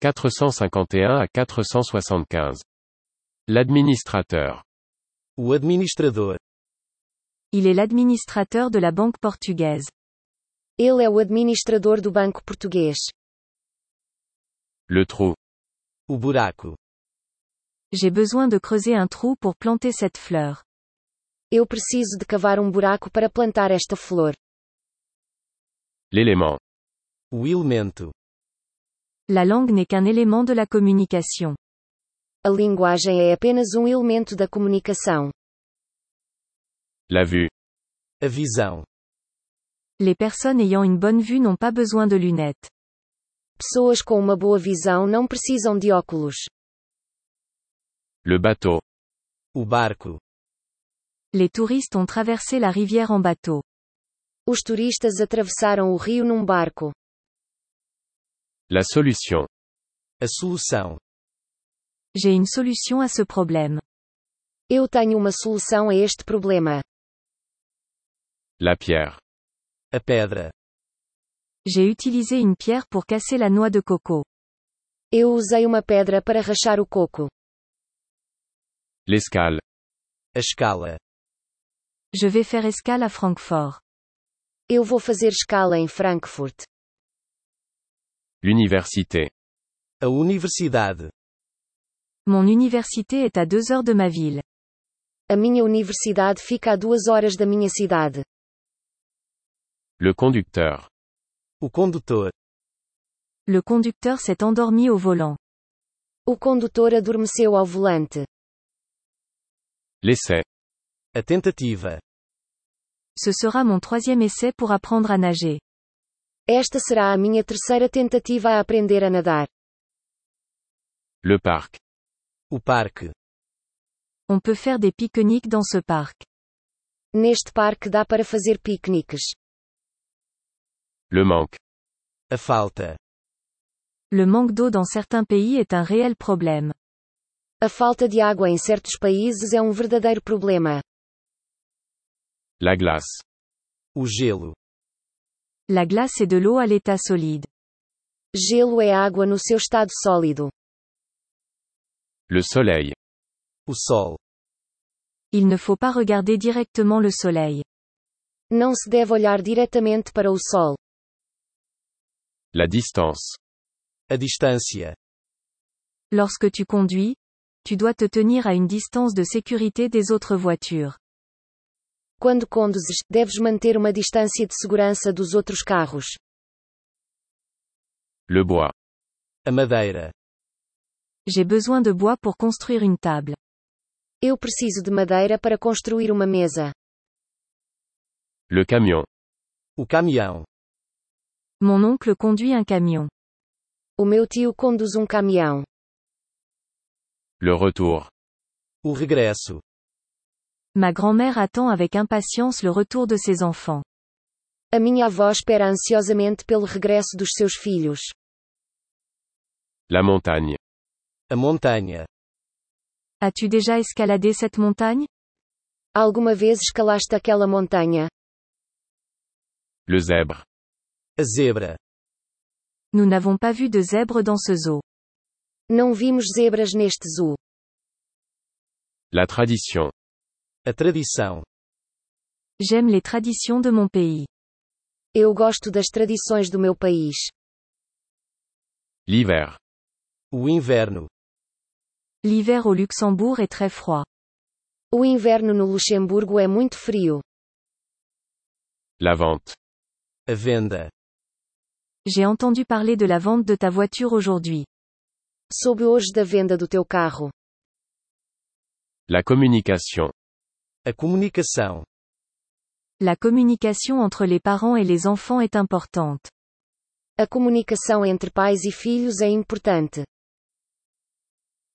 451 à 475. L'administrateur. O administrador. Il est l'administrateur de la banque portugaise. Ele é o administrador do banco português. Le trou. O buraco. J'ai besoin de creuser un trou pour planter cette fleur. Eu preciso de cavar buraco para plantar esta flor. L'élément. O elemento. La langue n'est qu'un élément de la communication. A linguagem é apenas elemento da comunicação. La vue. A visão. Les personnes ayant une bonne vue n'ont pas besoin de lunettes. Pessoas com uma boa visão não precisam de óculos. Le bateau. O barco. Les touristes ont traversé la rivière en bateau. Os turistas atravessaram o rio num barco. La solution. A solução. J'ai une solution à ce problème. Eu tenho uma solução a este problema. La pierre. A pedra. J'ai utilisé une pierre pour casser la noix de coco. Eu usei uma pedra para rachar o coco. L'escale. A escala. Je vais faire escale à Francfort. Eu vou fazer escala em Frankfurt. L'université. A universidade. Mon université est à 2 heures de ma ville. A minha universidade fica a 2 horas da minha cidade. Le conducteur. O condutor. Le conducteur s'est endormi au volant. O condutor adormeceu ao volante. L'essai. A tentativa. Ce sera mon 3e essai pour apprendre à nager. Esta será a minha terceira tentativa a aprender a nadar. Le parc. O parque. On peut faire des pique-niques dans ce parc. Neste parque dá para fazer piqueniques. Le manque. A falta. Le manque d'eau dans certains pays est un réel problème. A falta de água em certos países é verdadeiro problema. La glace. O gelo. La glace est de l'eau à l'état solide. Gelo é água no seu estado sólido. Le soleil. O sol. Il ne faut pas regarder directement le soleil. Não se deve olhar diretamente para o sol. La distance. A distância. Lorsque tu conduis, tu dois te tenir à une distance de sécurité des autres voitures. Quando conduzes, deves manter uma distância de segurança dos outros carros. Le bois. A madeira. J'ai besoin de bois pour construire une table. Eu preciso de madeira para construir uma mesa. Le camion. O caminhão. Mon oncle conduit un camion. O meu tio conduz caminhão. Le retour. O regresso. Ma grand-mère attend avec impatience le retour de ses enfants. A minha avó espera ansiosamente pelo regresso dos seus filhos. La montagne. A montanha. As-tu déjà escaladé cette montagne? Alguma vez escalaste aquela montanha? Le zèbre. A zebra. Nous n'avons pas vu de zèbre dans ce zoo. Não vimos zebras neste zoo. La tradition. A tradição. J'aime les traditions de mon pays. Eu gosto das tradições do meu país. L'hiver. O inverno. L'hiver au Luxembourg est très froid. O inverno no Luxemburgo é muito frio. La vente. A venda. J'ai entendu parler de la vente de ta voiture aujourd'hui. Soube hoje da venda do teu carro. La communication. A comunicação. La communication entre les parents et les enfants est importante. A comunicação entre pais e filhos é importante.